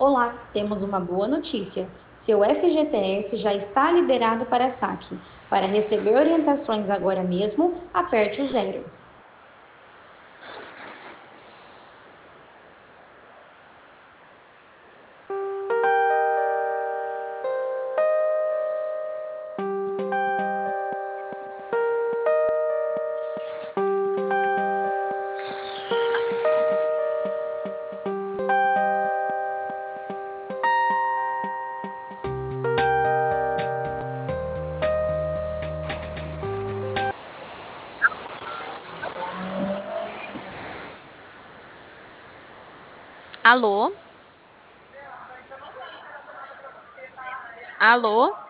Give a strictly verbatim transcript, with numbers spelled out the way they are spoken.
Olá, temos uma boa notícia. Seu F G T S já está liberado para saque. Para receber orientações agora mesmo, aperte o zero. Alô? Alô?